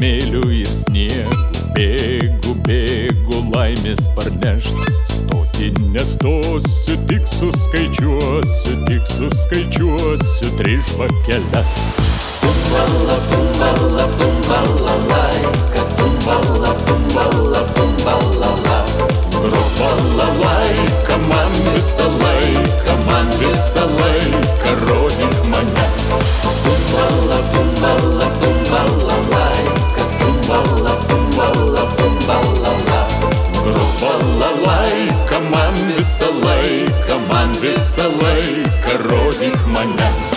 smėliu ir sniegu. Bėgu, bėgu laimės parnešt, stoti nestosiu, tik suskaičiuosiu 3 žvakeles. Tumbala, tumbala, tumbala, laika, tumbala, tumbala, tumbala, laika. Grok balalaika, man visą laiką, rodyk mane. Tumbala, tumbala, tumbala, laika, tumbala, tumbala, tumbala, laika. Grok balalaika, man visą laiką, rodyk mane.